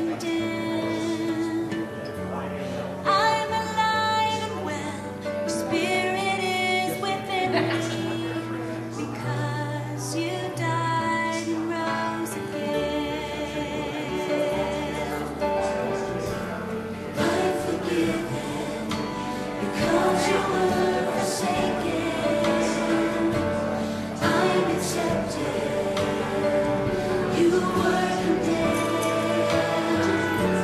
condemned. I'm alive and well, your spirit is within me, because you died and rose again. I'm forgiven because you were forsaken. I'm accepted. You were condemned.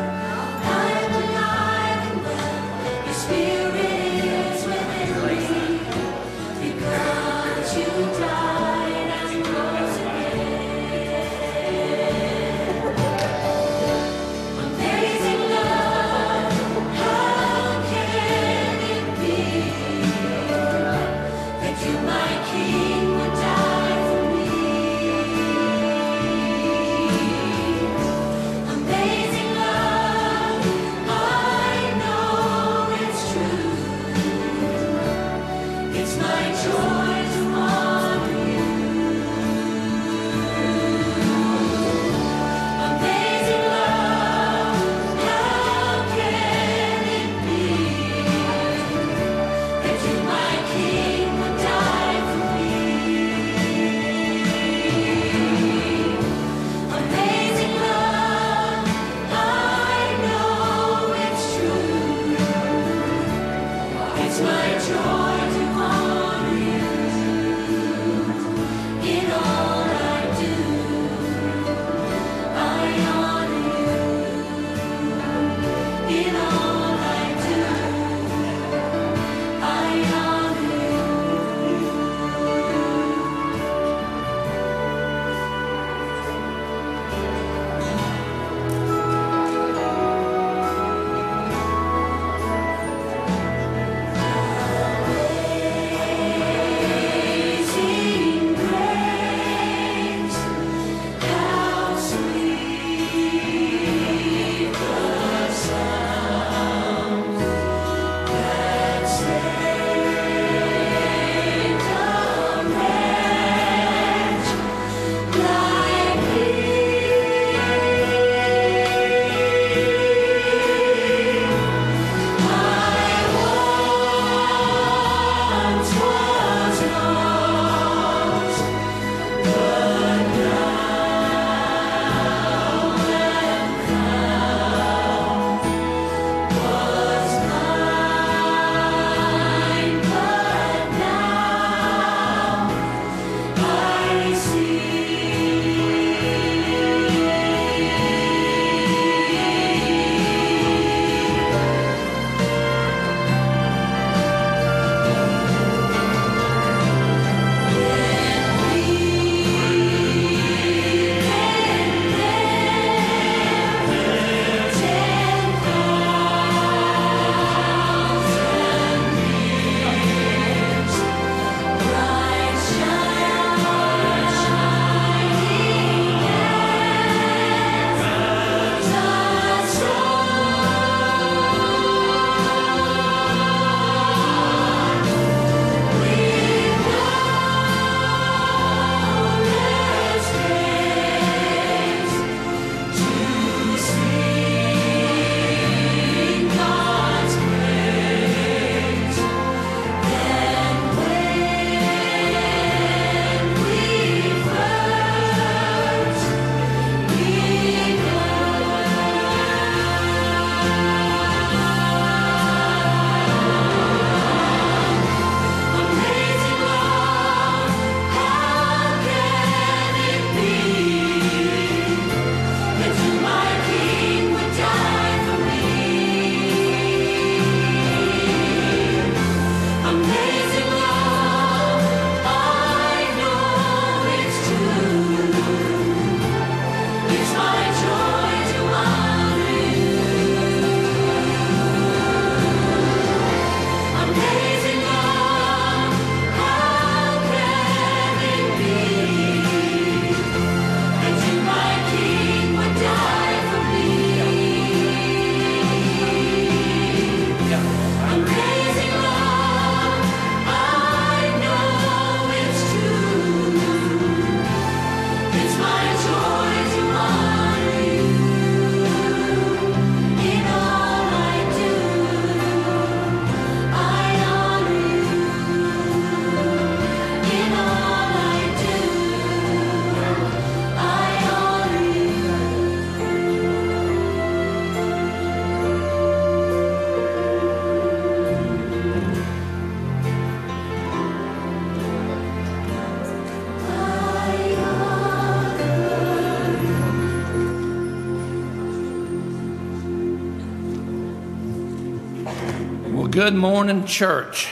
Good morning, church.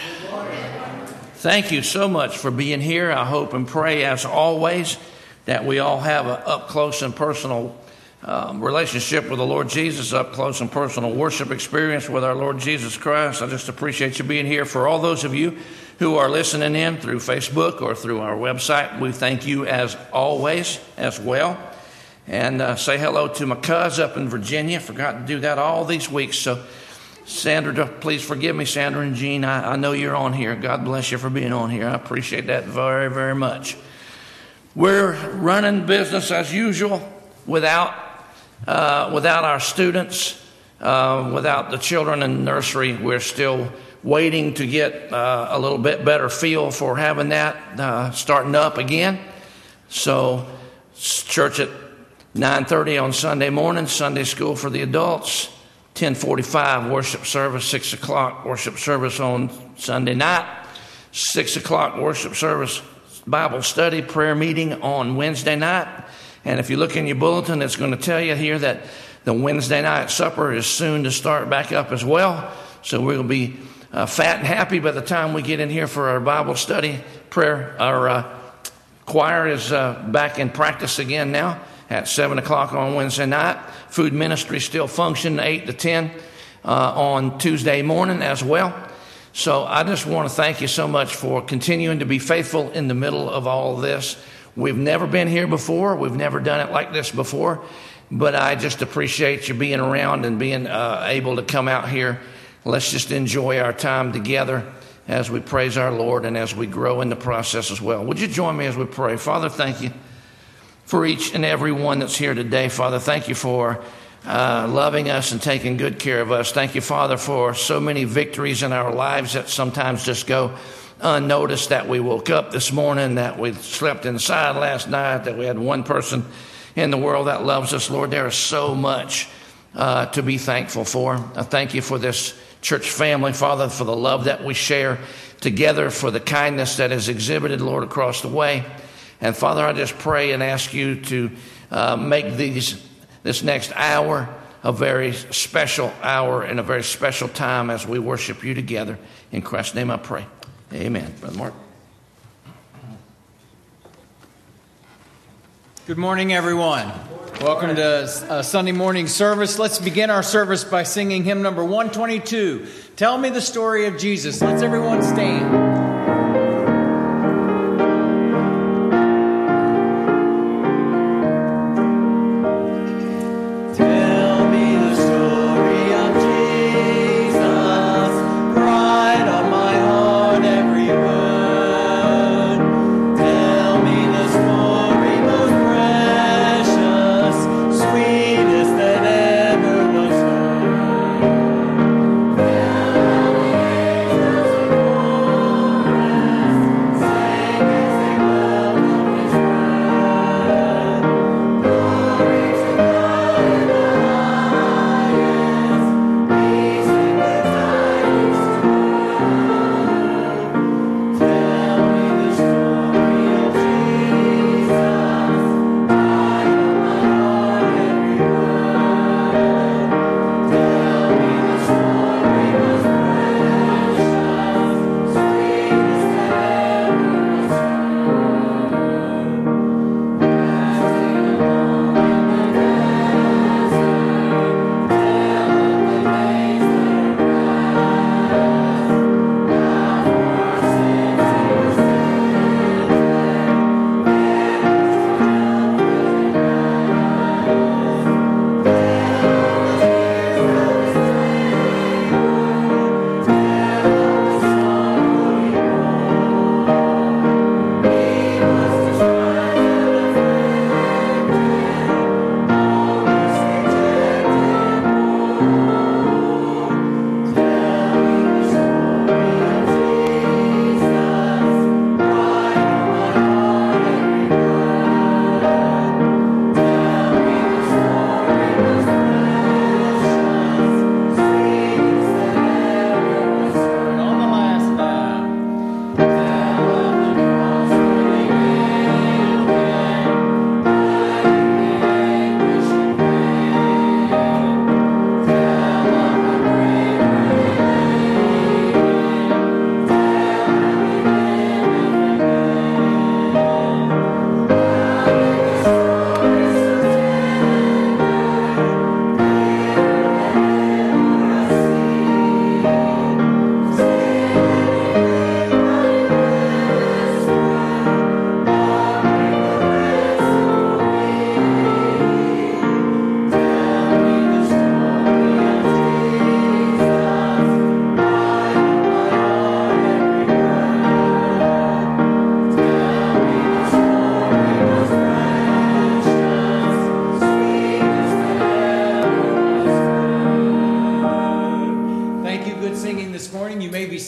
Thank you so much for being here. I hope and pray, as always, that we all have an up-close and personal relationship with the Lord Jesus, up-close and personal worship experience with our Lord Jesus Christ. I just appreciate you being here. For all those of you who are listening in through Facebook or through our website, we thank you as always as well. And say hello to my cuz up in Virginia. Forgot to do that all these weeks, so Sandra, please forgive me, Sandra and Jean. I know you're on here. God bless you for being on here. I appreciate that very, very much. We're running business as usual without our students, without the children in nursery. We're still waiting to get a little bit better feel for having that starting up again. So church at 9:30 on Sunday morning, Sunday school for the adults. 10:45 worship service, 6 o'clock worship service on Sunday night, 6 o'clock worship service, Bible study, prayer meeting on Wednesday night. And if you look in your bulletin, it's going to tell you here that the Wednesday night supper is soon to start back up as well. So we'll be fat and happy by the time we get in here for our Bible study. Prayer, our choir is back in practice again now at 7 o'clock on Wednesday night. Food ministry still functioning 8 to 10 on Tuesday morning as well. So I just want to thank you so much for continuing to be faithful in the middle of all of this. We've never been here before. We've never done it like this before. But I just appreciate you being around and being able to come out here. Let's just enjoy our time together as we praise our Lord and as we grow in the process as well. Would you join me as we pray? Father, thank you for each and every one that's here today. Father, thank you for loving us and taking good care of us. Thank you, Father, for so many victories in our lives that sometimes just go unnoticed, that we woke up this morning, that we slept inside last night, that we had one person in the world that loves us. Lord, there is so much to be thankful for. I thank you for this church family, Father, for the love that we share together, for the kindness that is exhibited, Lord, across the way. And Father, I just pray and ask you to make this next hour a very special hour and a very special time as we worship you together. In Christ's name I pray. Amen. Brother Mark. Good morning, everyone. Welcome to Sunday morning service. Let's begin our service by singing hymn number 122. Tell me the story of Jesus. Let's everyone stand.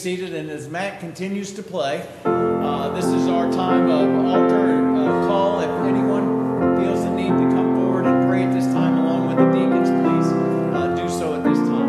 seated, and as Matt continues to play, this is our time of altar call. If anyone feels the need to come forward and pray at this time along with the deacons, please do so at this time.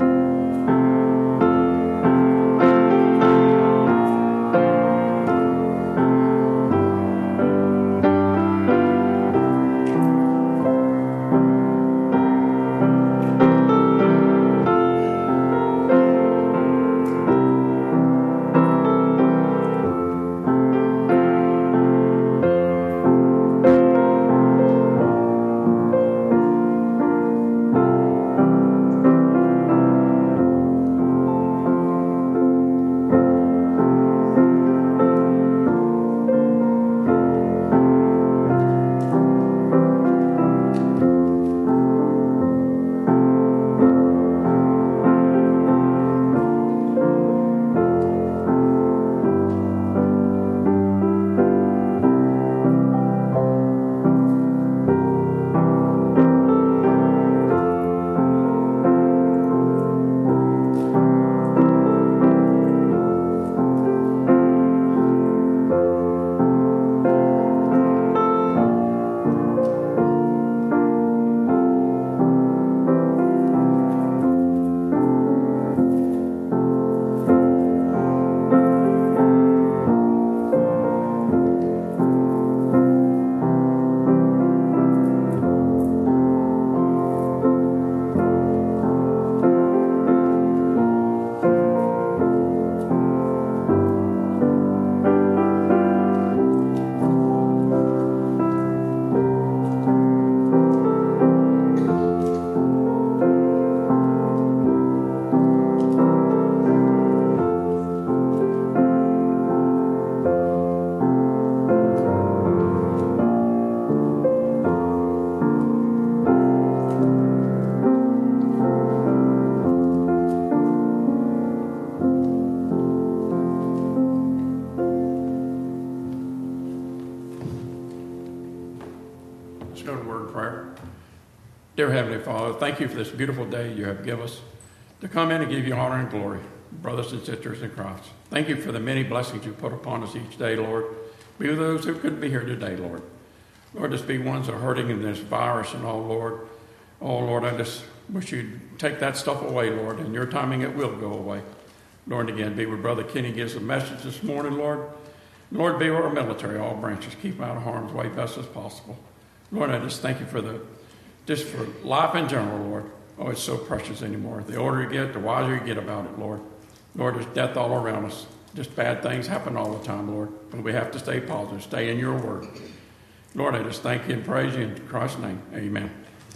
Dear Heavenly Father, thank you for this beautiful day you have given us to come in and give you honor and glory, brothers and sisters in Christ. Thank you for the many blessings you put upon us each day, Lord. Be with those who couldn't be here today, Lord. Lord, just be ones that are hurting in this virus and all, Lord. Oh, Lord, I just wish you'd take that stuff away, Lord. In your timing, it will go away. Lord, again, be with Brother Kenny gives a message this morning, Lord. Lord, be with our military, all branches. Keep them out of harm's way best as possible. Lord, I just thank you for just for life in general, Lord. Oh, it's so precious anymore. The older you get, the wiser you get about it, Lord. Lord, there's death all around us. Just bad things happen all the time, Lord. But we have to stay positive, stay in your word. Lord, I just thank you and praise you in Christ's name. Amen.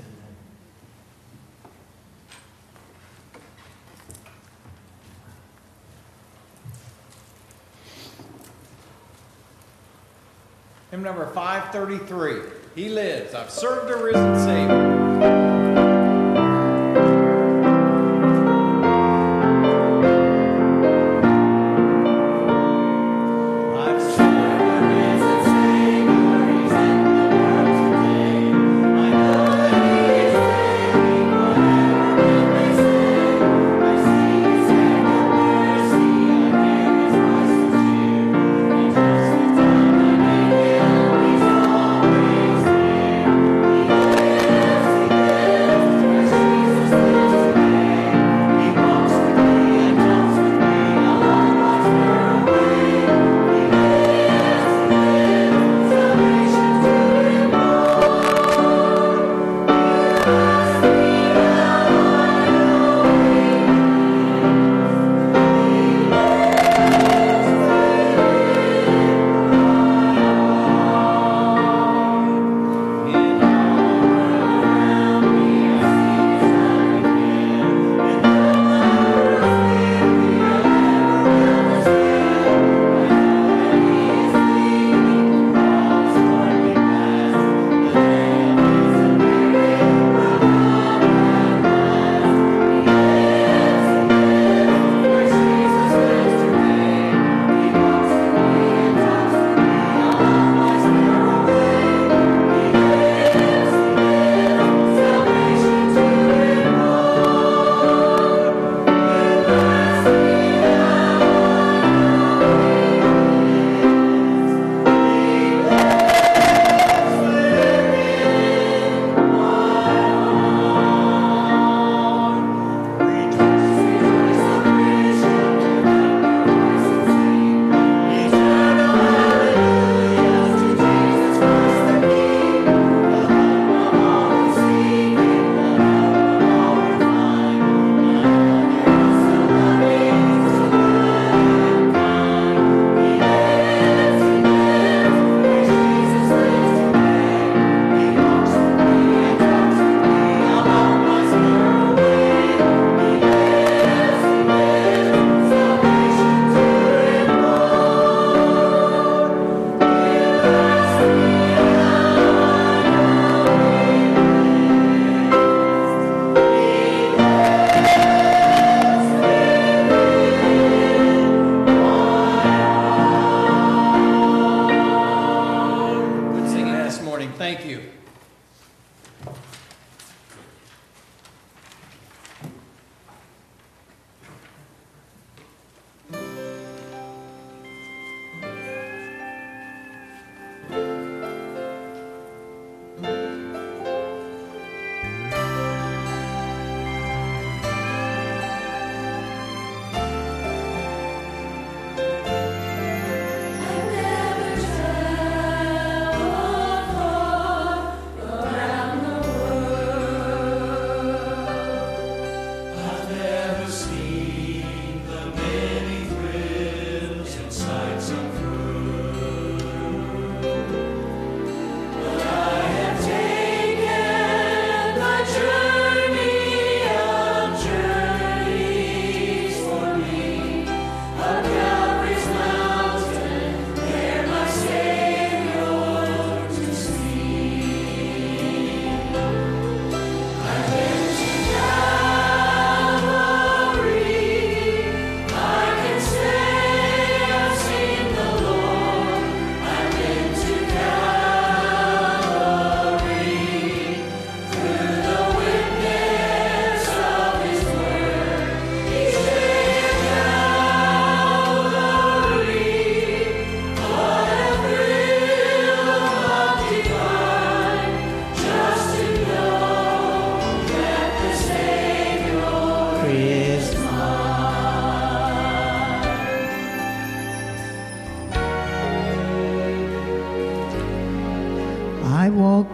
Hymn number 533. He lives. I've served a risen Savior. Always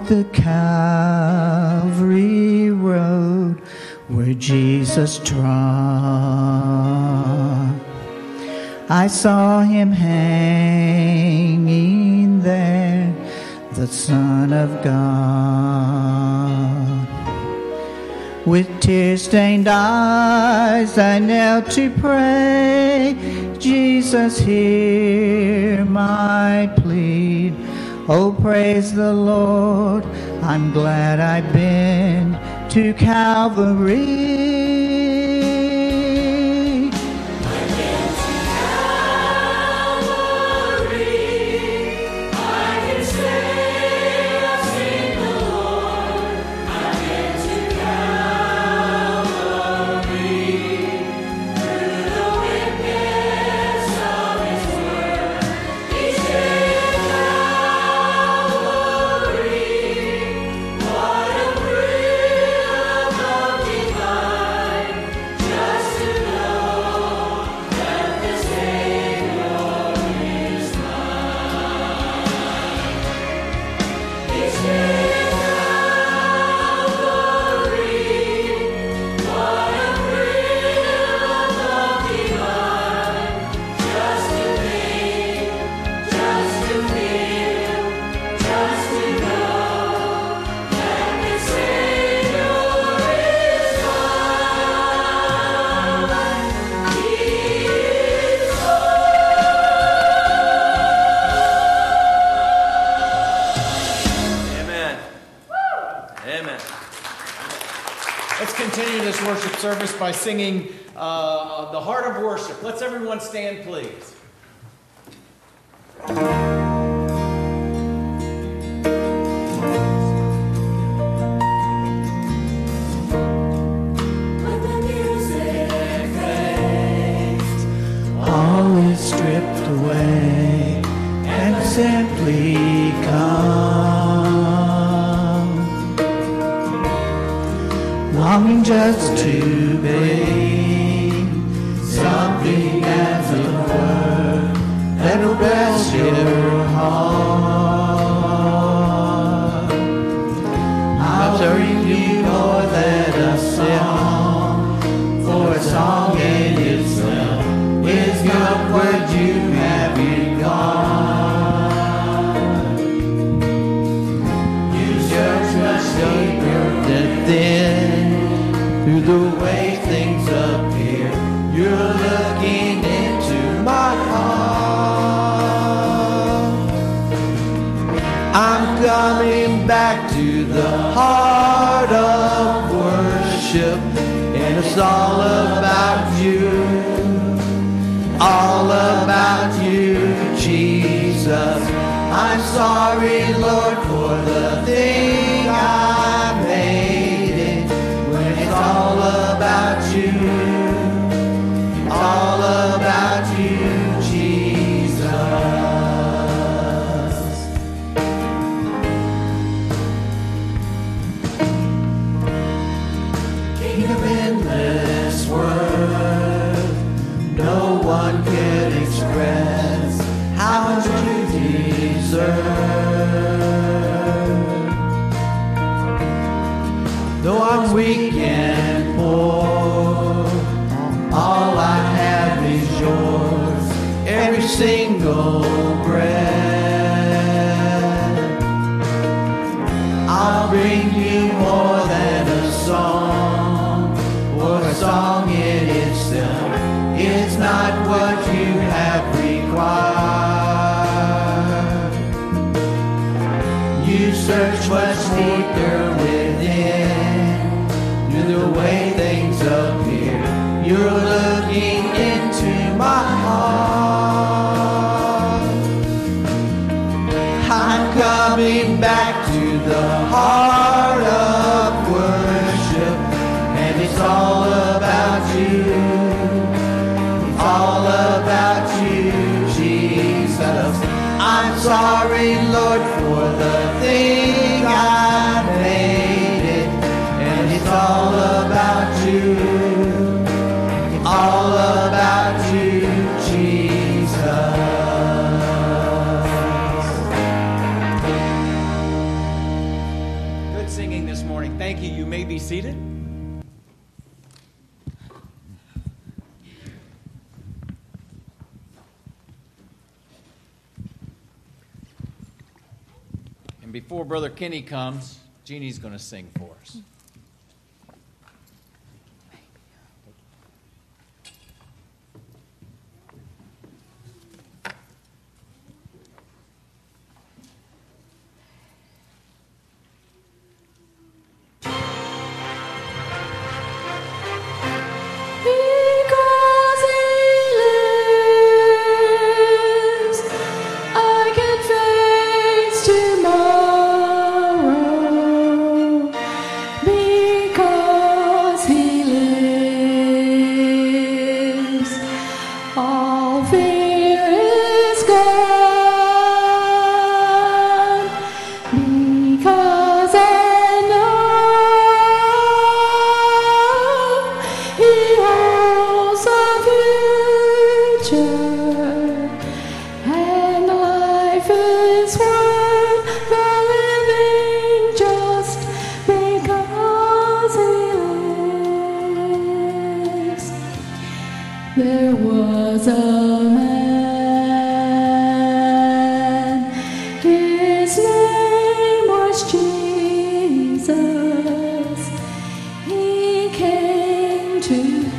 walked the Calvary road where Jesus trod. I saw him hanging there, the Son of God. With tear-stained eyes I knelt to pray, Jesus, hear my plea. Oh, praise the Lord, I'm glad I've been to Calvary. Service by singing The Heart of Worship. Let's everyone stand, please. When the music fades, All is stripped away and simply come, longing just to be something as a word that'll bless your heart. I'll bring you more than a song, for a song in itself is not what you have regard. You search much deeper than thin. Through the way things appear, you're looking into my heart. I'm coming back to the heart of worship, and it's all about you, Jesus. I'm sorry, Lord, for the thing I made it. It's all about you, Jesus. King of endless worth, no one can express how much you deserve. Though I'm weak and poor, all I have is yours, every single breath. I'll bring you more than a song, or a song in itself. It's not what you have required. You search much deeper within. The way things appear, you're looking into my heart. I'm coming back to the heart of worship, and it's all about you. It's all about you, Jesus. I'm sorry, Lord, for the thing I made it, and it's all about you. It's all about you, Jesus. before Brother Kenny comes, Jeannie's going to sing for us. Because he lives, I can face tomorrow. Because he lives, all fear is gone. Because I know he holds a future, and life is worth the living just because he lives. There was a man, his name was Jesus. He came to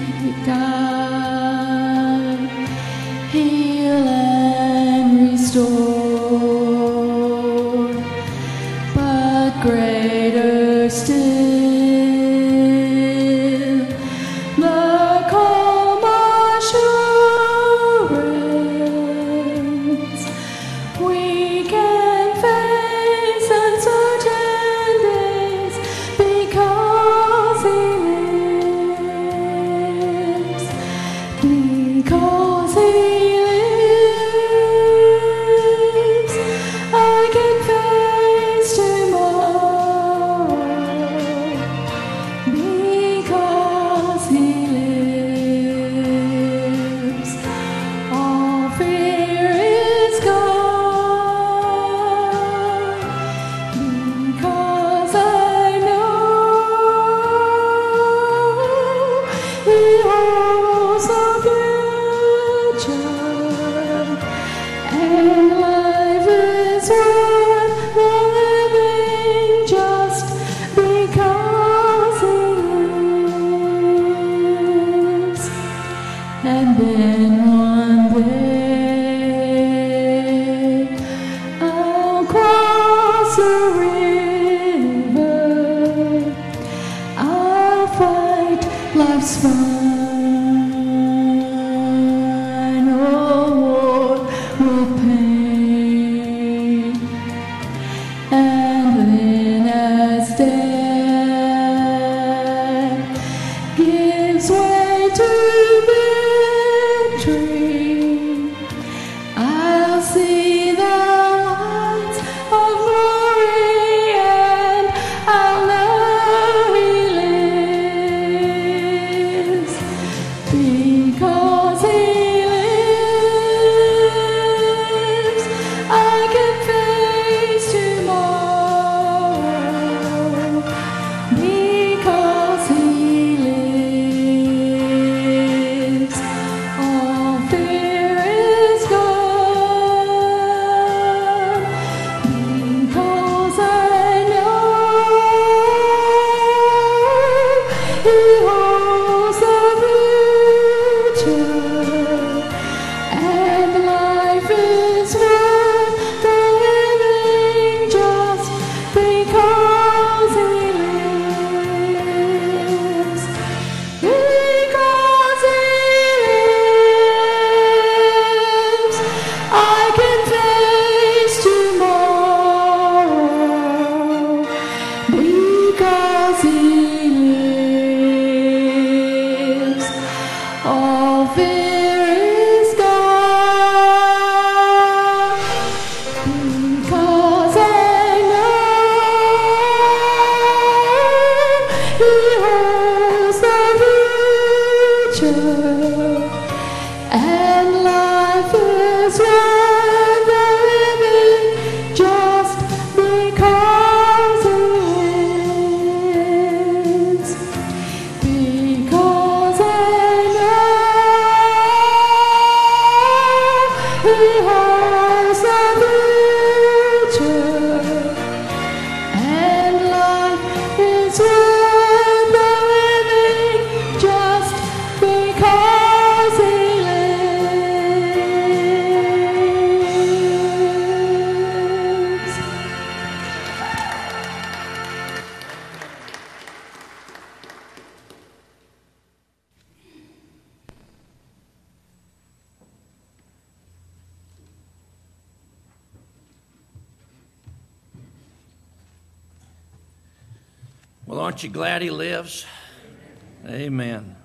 die, heal and restore, but greater still, the calm assurance we can face uncertain days because he lives. Because he lives, I can face tomorrow. Because he lives, all fear is gone. Because I know he holds the future, and life is worth the living just because he lives. And then one day I'll cross the river, I'll fight life's final war with pain, and then as death gives way to victory, I'll see the lights of glory, and I'll know he lives. Well, aren't you glad he lives? Amen.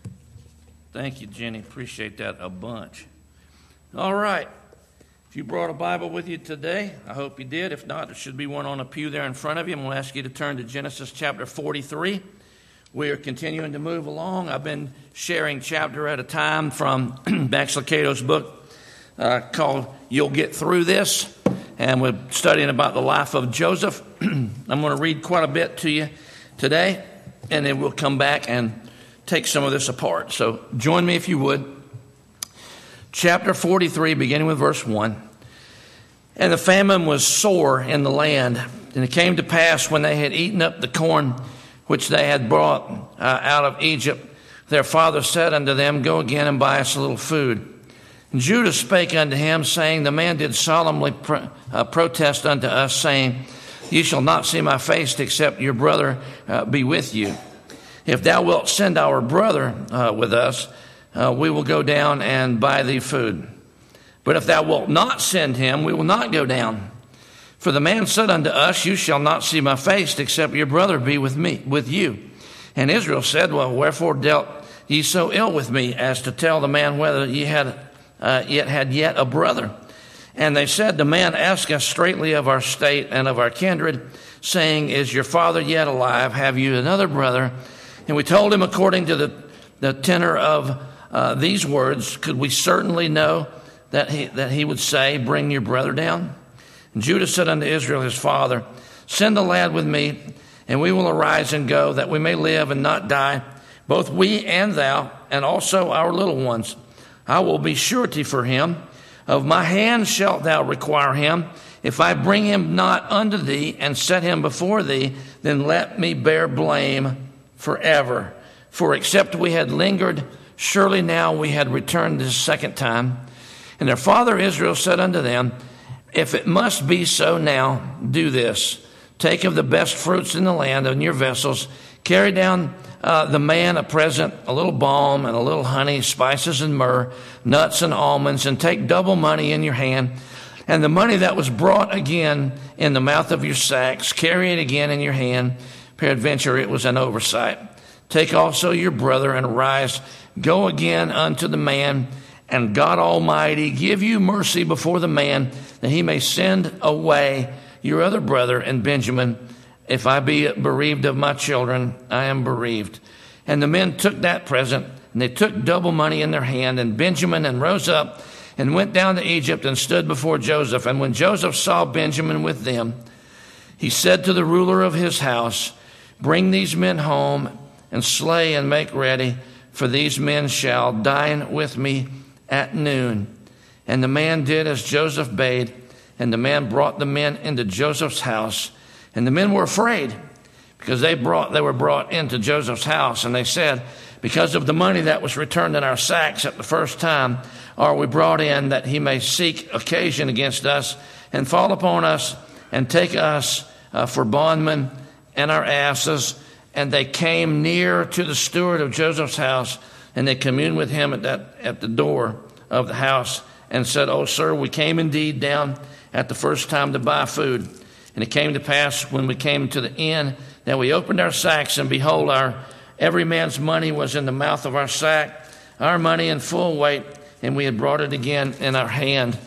Thank you, Jenny. Appreciate that a bunch. All right. If you brought a Bible with you today, I hope you did. If not, there should be one on a pew there in front of you. I'm going to ask you to turn to Genesis chapter 43. We are continuing to move along. I've been sharing chapter at a time from Max Lucado's book called You'll Get Through This. And we're studying about the life of Joseph. I'm going to read quite a bit to you today, and then we'll come back and take some of this apart. So join me if you would. Chapter 43, beginning with verse 1. And the famine was sore in the land, and it came to pass when they had eaten up the corn which they had brought out of Egypt, their father said unto them, Go again and buy us a little food. And Judah spake unto him, saying, The man did solemnly protest unto us, saying, Ye shall not see my face, except your brother be with you. If thou wilt send our brother with us, we will go down and buy thee food. But if thou wilt not send him, we will not go down. For the man said unto us, You shall not see my face, except your brother be with you. And Israel said, Well, wherefore dealt ye so ill with me, as to tell the man whether ye had yet a brother? And they said, The man asked us straitly of our state and of our kindred, saying, Is your father yet alive? Have you another brother? And we told him according to the tenor of these words, could we certainly know that he would say, Bring your brother down? And Judah said unto Israel his father, Send the lad with me, and we will arise and go, that we may live and not die, both we and thou, and also our little ones. I will be surety for him. Of my hand shalt thou require him. If I bring him not unto thee, and set him before thee, then let me bear blame forever. For except we had lingered, surely now we had returned this second time. And their father Israel said unto them, If it must be so now, do this. Take of the best fruits in the land in your vessels, carry down the man a present, a little balm and a little honey, spices and myrrh, nuts and almonds, and take double money in your hand. And the money that was brought again in the mouth of your sacks, carry it again in your hand. Peradventure it was an oversight. Take also your brother and arise, go again unto the man, and God Almighty give you mercy before the man, that he may send away your other brother and Benjamin. If I be bereaved of my children, I am bereaved. And the men took that present, and they took double money in their hand, and Benjamin, and rose up, and went down to Egypt, and stood before Joseph. And when Joseph saw Benjamin with them, he said to the ruler of his house, Bring these men home, and slay and make ready, for these men shall dine with me at noon. And the man did as Joseph bade, and the man brought the men into Joseph's house. And the men were afraid, because they were brought into Joseph's house. And they said, Because of the money that was returned in our sacks at the first time, are we brought in, that he may seek occasion against us, and fall upon us, and take us for bondmen and our asses. And they came near to the steward of Joseph's house, and they communed with him at the door of the house, and said, O sir, we came indeed down at the first time to buy food. And it came to pass, when we came to the inn, that we opened our sacks, and behold, every man's money was in the mouth of our sack, our money in full weight, and we had brought it again in our hand.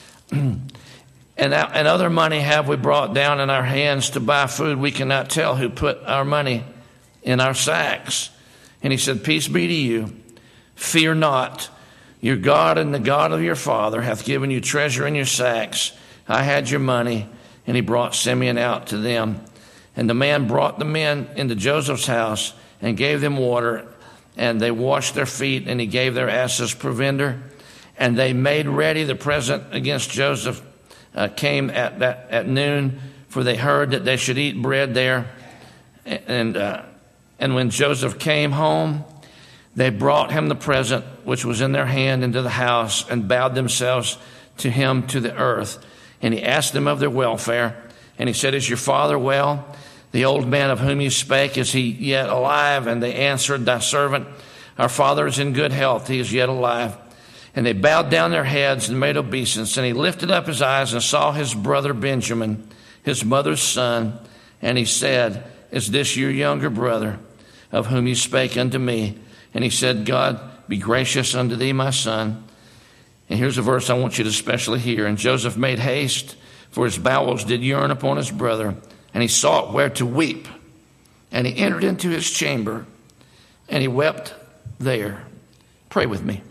And other money have we brought down in our hands to buy food. We cannot tell who put our money in our sacks. And he said, Peace be to you. Fear not. Your God and the God of your father hath given you treasure in your sacks. I had your money. And he brought Simeon out to them. And the man brought the men into Joseph's house, and gave them water, and they washed their feet, and he gave their asses provender. And they made ready the present against Joseph. Came at noon, for they heard that they should eat bread there. And when Joseph came home, they brought him the present which was in their hand into the house, and bowed themselves to him to the earth. And he asked them of their welfare. And he said, Is your father well? The old man of whom you spake, is he yet alive? And they answered, Thy servant, our father is in good health. He is yet alive. And they bowed down their heads and made obeisance. And he lifted up his eyes and saw his brother Benjamin, his mother's son. And he said, is this your younger brother, of whom you spake unto me? And he said, God be gracious unto thee, my son. And here's a verse I want you to especially hear. And Joseph made haste, for his bowels did yearn upon his brother, and he sought where to weep. And he entered into his chamber, and he wept there. Pray with me.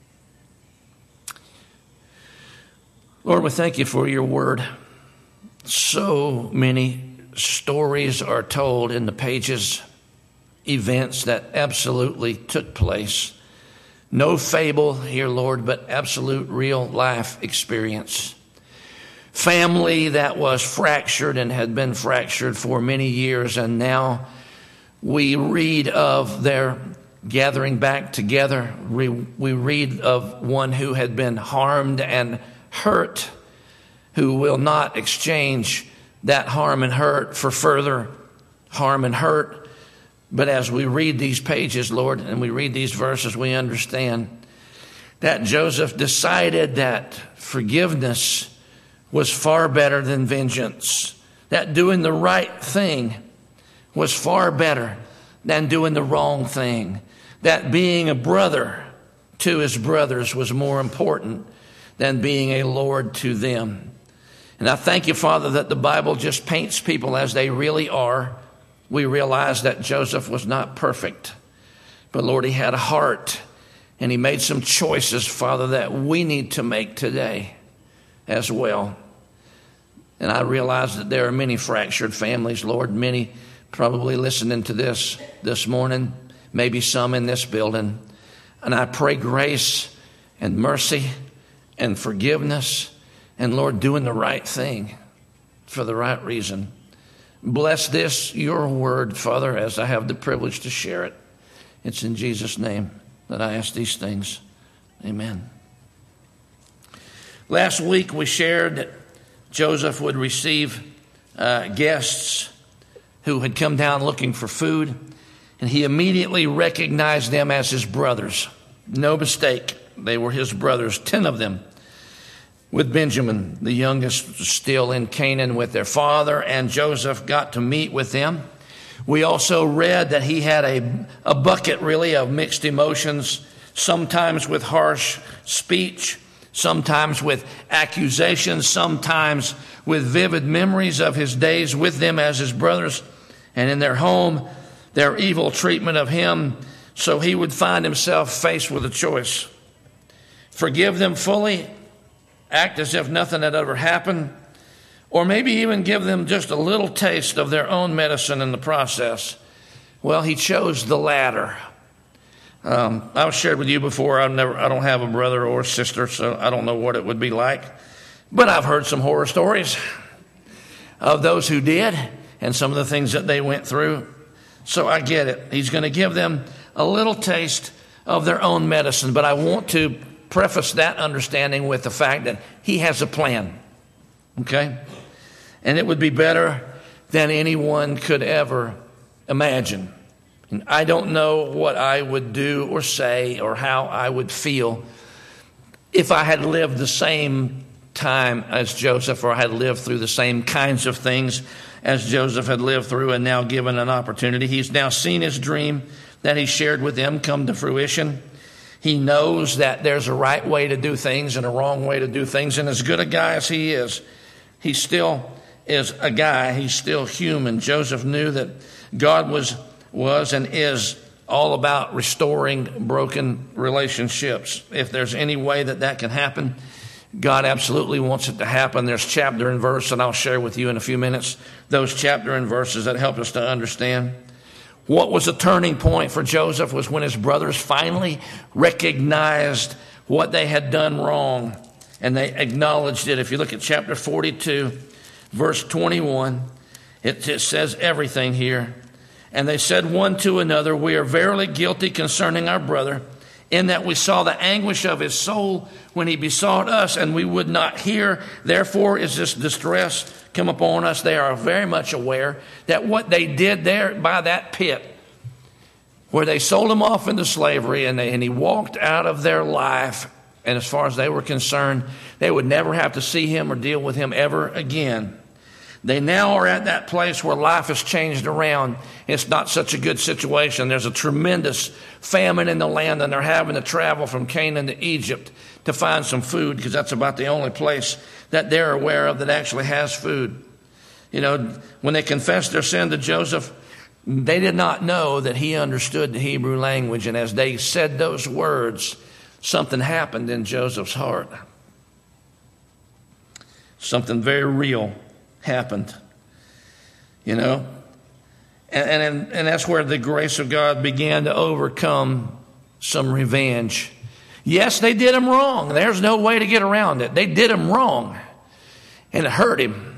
Lord, we thank you for your word. So many stories are told in the pages, events that absolutely took place. No fable here, Lord, but absolute real life experience. Family that was fractured and had been fractured for many years, and now we read of their gathering back together. We read of one who had been harmed and hurt, who will not exchange that harm and hurt for further harm and hurt. But as we read these pages, Lord, and we read these verses, we understand that Joseph decided that forgiveness was far better than vengeance, that doing the right thing was far better than doing the wrong thing, that being a brother to his brothers was more important than being a lord to them. And I thank you, Father, that the Bible just paints people as they really are. We realize that Joseph was not perfect, but Lord, he had a heart, and he made some choices, Father, that we need to make today as well. And I realize that there are many fractured families, Lord, many probably listening to this morning, maybe some in this building. And I pray grace and mercy and forgiveness, and Lord, doing the right thing for the right reason. Bless this, your word, Father, as I have the privilege to share it. It's in Jesus' name that I ask these things. Amen. Last week we shared that Joseph would receive guests who had come down looking for food, and he immediately recognized them as his brothers. No mistake, they were his brothers, 10 of them, with Benjamin, the youngest, still in Canaan with their father, and Joseph got to meet with them. We also read that he had a bucket, really, of mixed emotions, sometimes with harsh speech, sometimes with accusations, sometimes with vivid memories of his days with them as his brothers, and in their home, their evil treatment of him. So he would find himself faced with a choice. Forgive them fully, act as if nothing had ever happened, or maybe even give them just a little taste of their own medicine in the process. Well, he chose the latter. I've shared with you before, I don't have a brother or sister, so I don't know what it would be like. But I've heard some horror stories of those who did and some of the things that they went through. So I get it. He's going to give them a little taste of their own medicine, but I want to preface that understanding with the fact that he has a plan, okay? And it would be better than anyone could ever imagine. And I don't know what I would do or say or how I would feel if I had lived the same time as Joseph, or had lived through the same kinds of things as Joseph had lived through, and now given an opportunity. He's now seen his dream that he shared with them come to fruition. He knows that there's a right way to do things and a wrong way to do things. And as good a guy as he is, he still is a guy. He's still human. Joseph knew that God was and is all about restoring broken relationships. If there's any way that can happen, God absolutely wants it to happen. There's chapter and verse, and I'll share with you in a few minutes those chapter and verses that help us to understand. What was a turning point for Joseph was when his brothers finally recognized what they had done wrong, and they acknowledged it. If you look at chapter 42, verse 21, it says everything here. And they said one to another, we are verily guilty concerning our brother, in that we saw the anguish of his soul when he besought us, and we would not hear. Therefore is this distress come upon us. They are very much aware that what they did there by that pit, where they sold him off into slavery, and he walked out of their life, and as far as they were concerned, they would never have to see him or deal with him ever again. They now are at that place where life has changed around. It's not such a good situation. There's a tremendous famine in the land, and they're having to travel from Canaan to Egypt to find some food, because that's about the only place that they're aware of that actually has food. You know, when they confessed their sin to Joseph, they did not know that he understood the Hebrew language. And as they said those words, something happened in Joseph's heart. Something very real happened, you know. And that's where the grace of God began to overcome some revenge. Yes, they did him wrong. There's no way to get around it. They did him wrong, and it hurt him.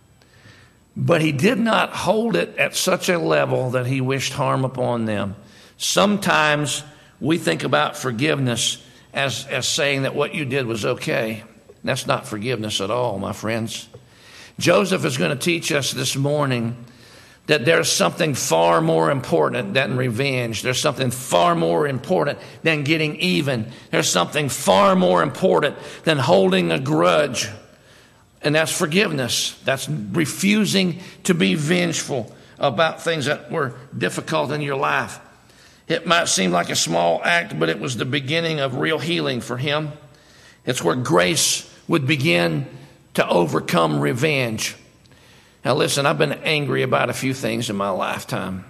But he did not hold it at such a level that he wished harm upon them. Sometimes we think about forgiveness as saying that what you did was okay. That's not forgiveness at all, my friends. Joseph is going to teach us this morning that there's something far more important than revenge. There's something far more important than getting even. There's something far more important than holding a grudge. And that's forgiveness. That's refusing to be vengeful about things that were difficult in your life. It might seem like a small act, but it was the beginning of real healing for him. It's where grace would begin to overcome revenge. Now listen, I've been angry about a few things in my lifetime.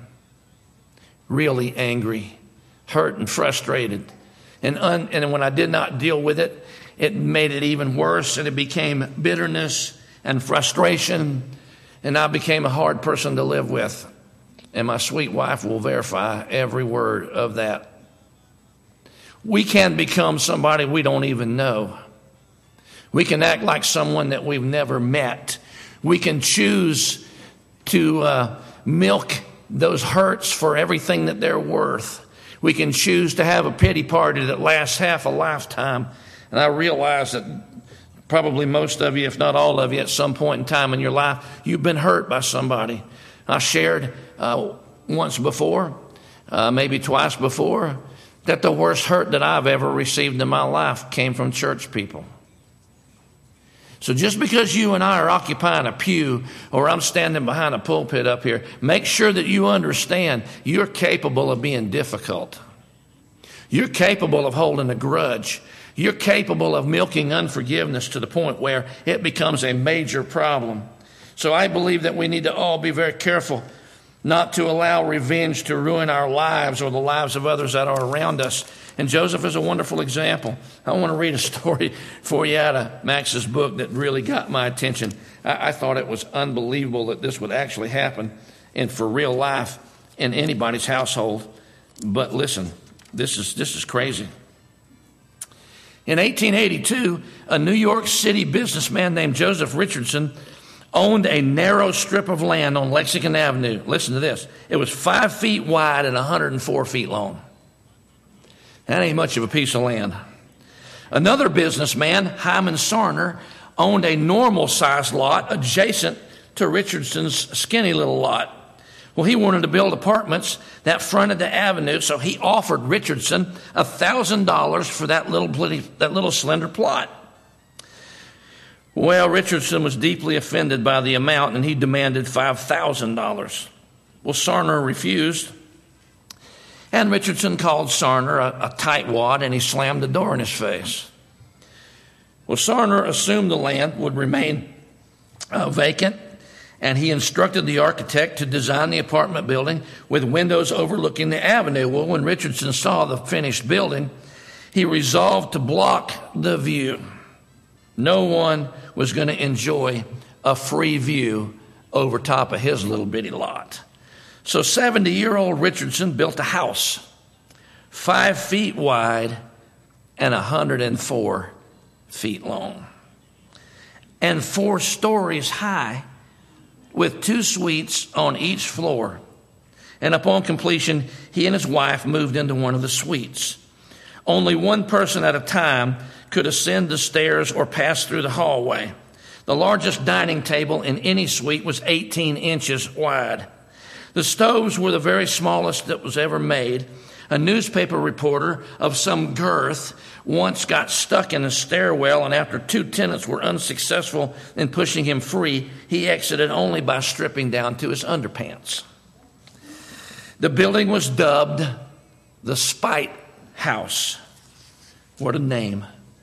Really angry, hurt and frustrated. And when I did not deal with it, it made it even worse, and it became bitterness and frustration, and I became a hard person to live with. And my sweet wife will verify every word of that. We can become somebody we don't even know. We can act like someone that we've never met. We can choose to milk those hurts for everything that they're worth. We can choose to have a pity party that lasts half a lifetime. And I realize that probably most of you, if not all of you, at some point in time in your life, you've been hurt by somebody. I shared once before, maybe twice before, that the worst hurt that I've ever received in my life came from church people. So just because you and I are occupying a pew, or I'm standing behind a pulpit up here, make sure that you understand you're capable of being difficult. You're capable of holding a grudge. You're capable of milking unforgiveness to the point where it becomes a major problem. So I believe that we need to all be very careful not to allow revenge to ruin our lives or the lives of others that are around us. And Joseph is a wonderful example. I want to read a story for you out of Max's book that really got my attention. I thought it was unbelievable that this would actually happen and for real life in anybody's household. But listen, this is crazy. In 1882, a New York City businessman named Joseph Richardson owned a narrow strip of land on Lexington Avenue. Listen to this. It was 5 feet wide and 104 feet long. That ain't much of a piece of land. Another businessman, Hyman Sarner, owned a normal-sized lot adjacent to Richardson's skinny little lot. Well, he wanted to build apartments that fronted the avenue, so he offered Richardson $1,000 for that little slender plot. Well, Richardson was deeply offended by the amount, and he demanded $5,000. Well, Sarner refused, and Richardson called Sarner a tightwad, and he slammed the door in his face. Well, Sarner assumed the land would remain vacant, and he instructed the architect to design the apartment building with windows overlooking the avenue. Well, when Richardson saw the finished building, he resolved to block the view. No one was going to enjoy a free view over top of his little bitty lot. So 70-year-old Richardson built a house 5 feet wide and 104 feet long and 4 stories high, with 2 suites on each floor. And upon completion, he and his wife moved into one of the suites. Only one person at a time could ascend the stairs or pass through the hallway. The largest dining table in any suite was 18 inches wide. The stoves were the very smallest that was ever made. A newspaper reporter of some girth once got stuck in a stairwell, and after 2 tenants were unsuccessful in pushing him free, he exited only by stripping down to his underpants. The building was dubbed the Spite House. What a name.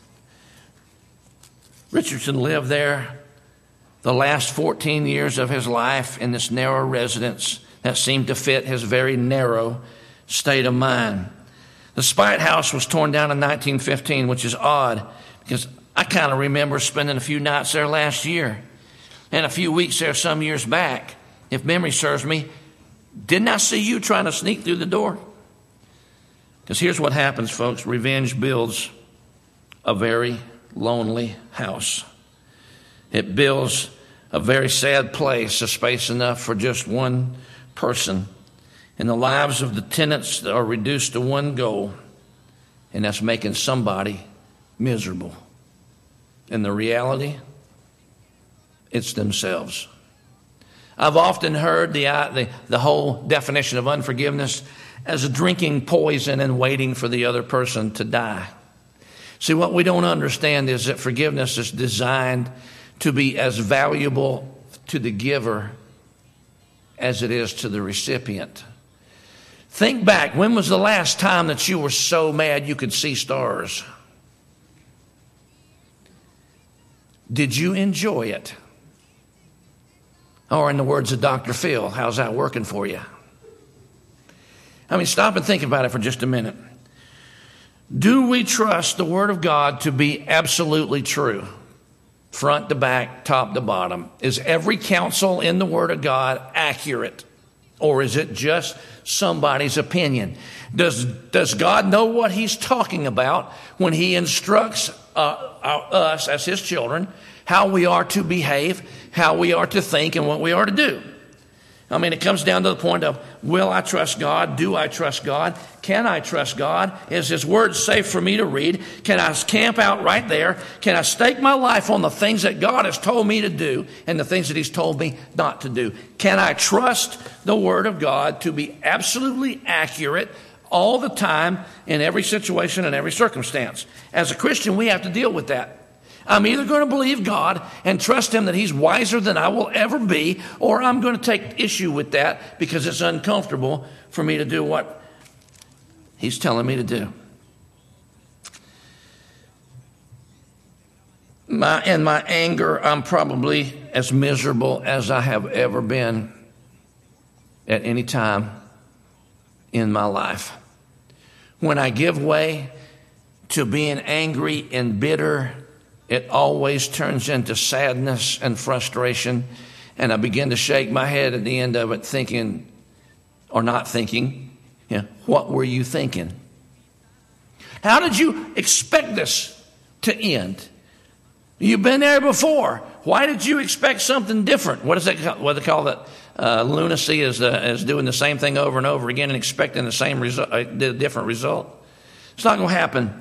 Richardson lived there the last 14 years of his life in this narrow residence that seemed to fit his very narrow state of mind. The Spite House was torn down in 1915, which is odd because I kind of remember spending a few nights there last year and a few weeks there some years back. If memory serves me, didn't I see you trying to sneak through the door? Because here's what happens, folks. Revenge builds a very lonely house. It builds a very sad place, a space enough for just one person. And the lives of the tenants are reduced to one goal, and that's making somebody miserable. And the reality, it's themselves. I've often heard the whole definition of unforgiveness as drinking poison and waiting for the other person to die. See, what we don't understand is that forgiveness is designed to be as valuable to the giver as it is to the recipient. Think back, when was the last time that you were so mad you could see stars? Did you enjoy it? Or in the words of Dr. Phil, how's that working for you? I mean, stop and think about it for just a minute. Do we trust the Word of God to be absolutely true? Front to back, top to bottom. Is every counsel in the Word of God accurate? Or is it just somebody's opinion? Does God know what He's talking about when He instructs us as His children, how we are to behave, how we are to think, and what we are to do? I mean, it comes down to the point of, will I trust God? Do I trust God? Can I trust God? Is His Word safe for me to read? Can I camp out right there? Can I stake my life on the things that God has told me to do and the things that He's told me not to do? Can I trust the Word of God to be absolutely accurate all the time in every situation and every circumstance? As a Christian, we have to deal with that. I'm either going to believe God and trust Him that He's wiser than I will ever be, or I'm going to take issue with that because it's uncomfortable for me to do what He's telling me to do. In my anger, I'm probably as miserable as I have ever been at any time in my life. When I give way to being angry and bitter, it always turns into sadness and frustration, and I begin to shake my head at the end of it thinking, or not thinking, what were you thinking? How did you expect this to end? You've been there before. Why did you expect something different? What do they call that? Lunacy is doing the same thing over and over again and expecting the same result, a different result. It's not going to happen.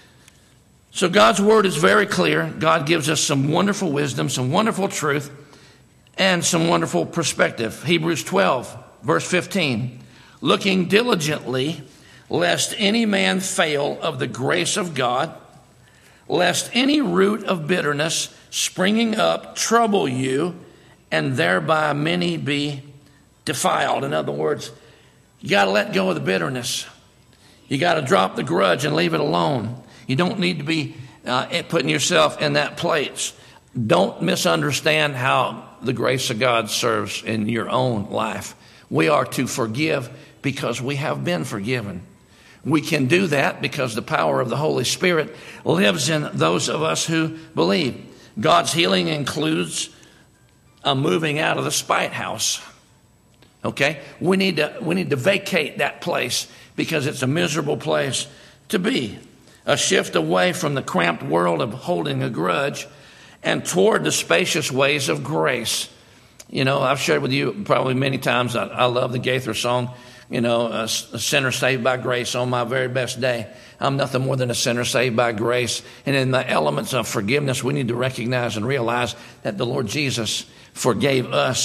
So God's Word is very clear. God gives us some wonderful wisdom, some wonderful truth, and some wonderful perspective. Hebrews 12, verse 15. Looking diligently, lest any man fail of the grace of God, lest any root of bitterness springing up trouble you, and thereby many be defiled. In other words, you got to let go of the bitterness. You got to drop the grudge and leave it alone. You don't need to be putting yourself in that place. Don't misunderstand how the grace of God serves in your own life. We are to forgive because we have been forgiven. We can do that because the power of the Holy Spirit lives in those of us who believe. God's healing includes a moving out of the Spite House. Okay? We need to vacate that place because it's a miserable place to be. A shift away from the cramped world of holding a grudge and toward the spacious ways of grace. You know, I've shared with you probably many times, I love the Gaither song, a sinner saved by grace on my very best day. I'm nothing more than a sinner saved by grace. And in the elements of forgiveness, we need to recognize and realize that the Lord Jesus forgave us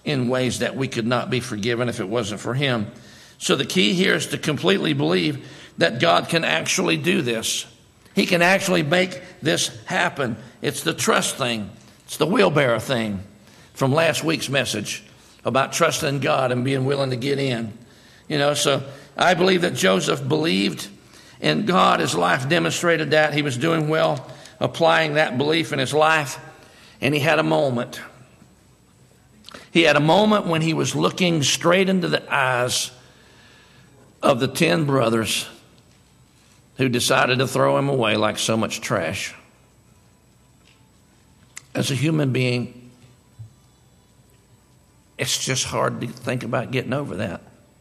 in ways that we could not be forgiven if it wasn't for him. So the key here is to completely believe that God can actually do this. He can actually make this happen. It's the trust thing. It's the wheelbarrow thing from last week's message about trusting God and being willing to get in. So I believe that Joseph believed in God. His life demonstrated that. He was doing well applying that belief in his life. And he had a moment. He had a moment when he was looking straight into the eyes of the 10 brothers who decided to throw him away like so much trash. As a human being, it's just hard to think about getting over that.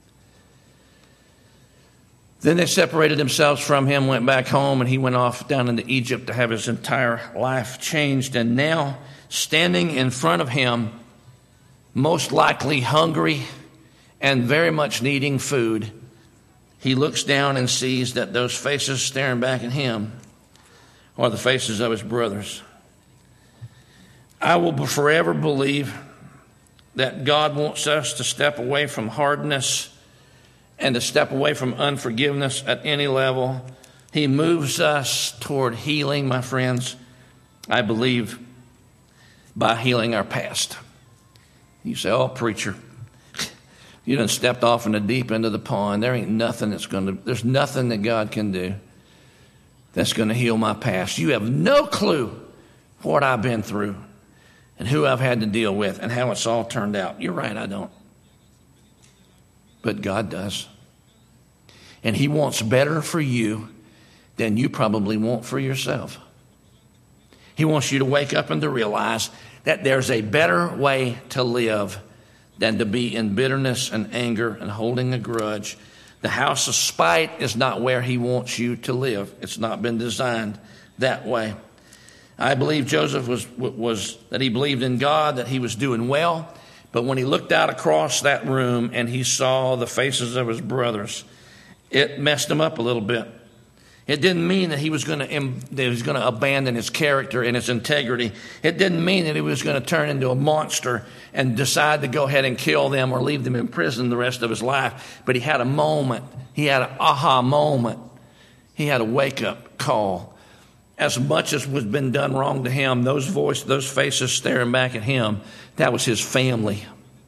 Then they separated themselves from him, went back home, and he went off down into Egypt to have his entire life changed. And now, standing in front of him, most likely hungry and very much needing food, he looks down and sees that those faces staring back at him are the faces of his brothers. I will forever believe that God wants us to step away from hardness and to step away from unforgiveness at any level. He moves us toward healing, my friends, I believe, by healing our past. You say, oh, preacher, you done stepped off in the deep end of the pond. There ain't nothing there's nothing that God can do that's going to heal my past. You have no clue what I've been through and who I've had to deal with and how it's all turned out. You're right, I don't. But God does. And he wants better for you than you probably want for yourself. He wants you to wake up and to realize that there's a better way to live than to be in bitterness and anger and holding a grudge. The house of spite is not where he wants you to live. It's not been designed that way. I believe Joseph was that he believed in God, that he was doing well. But when he looked out across that room and he saw the faces of his brothers, it messed him up a little bit. It didn't mean that he was going to abandon his character and his integrity. It didn't mean that he was going to turn into a monster and decide to go ahead and kill them or leave them in prison the rest of his life. But he had a moment. He had an aha moment. He had a wake-up call. As much as was been done wrong to him, those faces staring back at him, that was his family.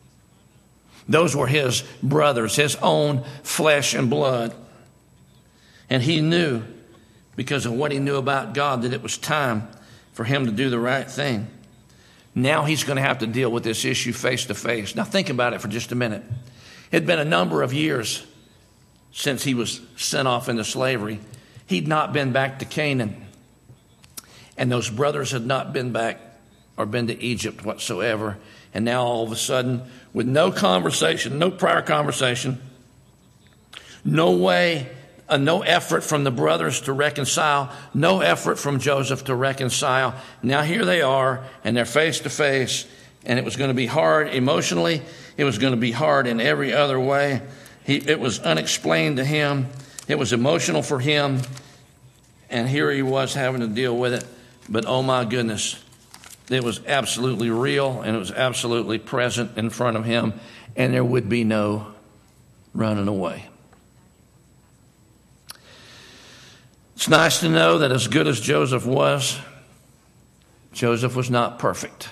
Those were his brothers, his own flesh and blood. And he knew, because of what he knew about God, that it was time for him to do the right thing. Now he's going to have to deal with this issue face to face. Now think about it for just a minute. It had been a number of years since he was sent off into slavery. He'd not been back to Canaan. And those brothers had not been back or been to Egypt whatsoever. And now all of a sudden, with no conversation, no prior conversation, no effort from the brothers to reconcile, no effort from Joseph to reconcile. Now here they are, and they're face to face, and it was going to be hard emotionally. It was going to be hard in every other way. It was unexplained to him. It was emotional for him, and here he was having to deal with it. But oh my goodness, it was absolutely real, and it was absolutely present in front of him, and there would be no running away. It's nice to know that as good as Joseph was not perfect.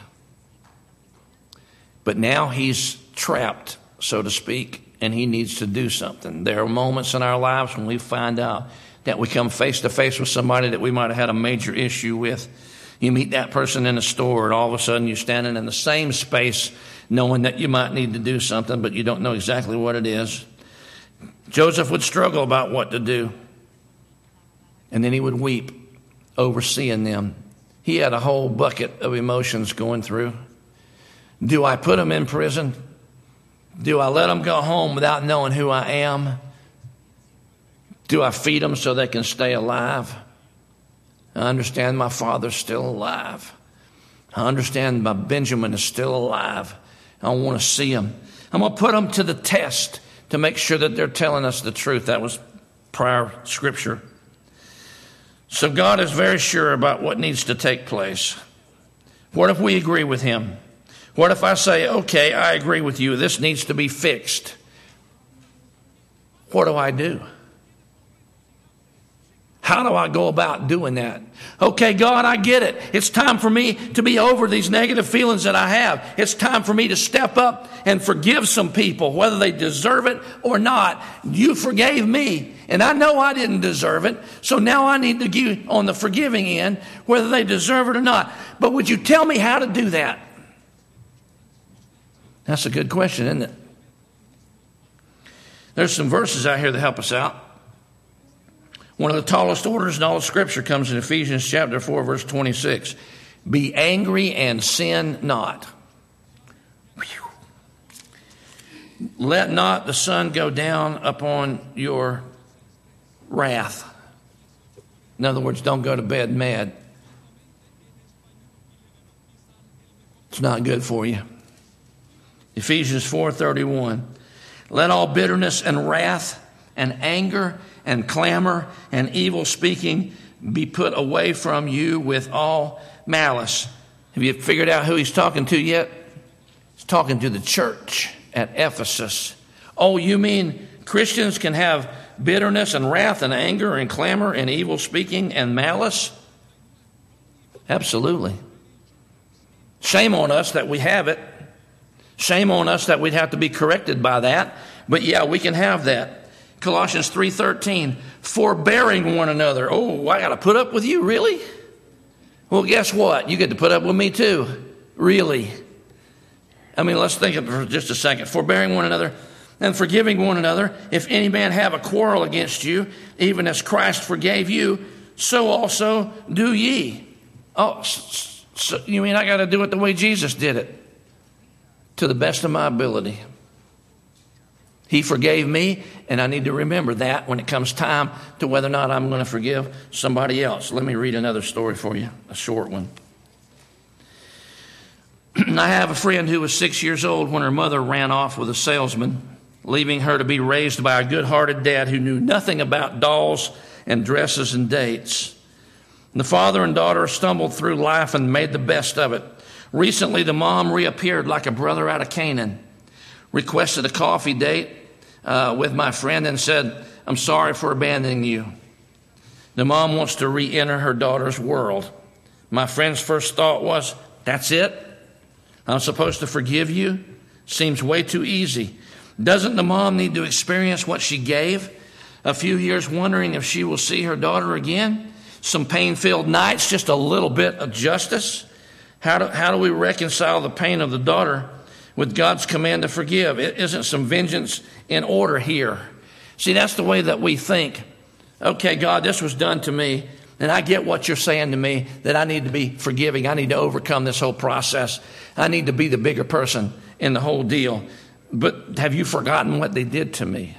But now he's trapped, so to speak, and he needs to do something. There are moments in our lives when we find out that we come face to face with somebody that we might have had a major issue with. You meet that person in a store, and all of a sudden you're standing in the same space knowing that you might need to do something, but you don't know exactly what it is. Joseph would struggle about what to do. And then he would weep over seeing them. He had a whole bucket of emotions going through. Do I put them in prison? Do I let them go home without knowing who I am? Do I feed them so they can stay alive? I understand my father's still alive. I understand my Benjamin is still alive. I want to see him. I'm going to put them to the test to make sure that they're telling us the truth. That was prior scripture. So God is very sure about what needs to take place. What if we agree with him? What if I say, okay, I agree with you, this needs to be fixed? What do I do? How do I go about doing that? Okay, God, I get it. It's time for me to be over these negative feelings that I have. It's time for me to step up and forgive some people, whether they deserve it or not. You forgave me, and I know I didn't deserve it, so now I need to get on the forgiving end, whether they deserve it or not. But would you tell me how to do that? That's a good question, isn't it? There's some verses out here that help us out. One of the tallest orders in all of Scripture comes in Ephesians chapter 4, verse 26. Be angry and sin not. Whew. Let not the sun go down upon your wrath. In other words, don't go to bed mad. It's not good for you. Ephesians 4:31. Let all bitterness and wrath and anger and clamor and evil speaking be put away from you with all malice. Have you figured out who he's talking to yet? He's talking to the church at Ephesus. Oh, you mean Christians can have bitterness and wrath and anger and clamor and evil speaking and malice? Absolutely. Shame on us that we have it. Shame on us that we'd have to be corrected by that. But yeah, we can have that. Colossians 3:13, forbearing one another. Oh, I got to put up with you? Really? Well, guess what? You get to put up with me too. Really? I mean, let's think of it for just a second. Forbearing one another and forgiving one another. If any man have a quarrel against you, even as Christ forgave you, so also do ye. Oh, so you mean I got to do it the way Jesus did it? To the best of my ability. He forgave me, and I need to remember that when it comes time to whether or not I'm going to forgive somebody else. Let me read another story for you, a short one. I have a friend who was 6 years old when her mother ran off with a salesman, leaving her to be raised by a good-hearted dad who knew nothing about dolls and dresses and dates. The father and daughter stumbled through life and made the best of it. Recently, the mom reappeared like a brother out of Canaan, requested a coffee date with my friend and said, I'm sorry for abandoning you. The mom wants to re-enter her daughter's world. My friend's first thought was, that's it? I'm supposed to forgive you? Seems way too easy. Doesn't the mom need to experience what she gave? A few years wondering if she will see her daughter again? Some pain-filled nights, just a little bit of justice? How do we reconcile the pain of the daughter with God's command to forgive? Isn't some vengeance in order here? See, that's the way that we think. Okay, God, this was done to me, and I get what you're saying to me, that I need to be forgiving. I need to overcome this whole process. I need to be the bigger person in the whole deal. But have you forgotten what they did to me?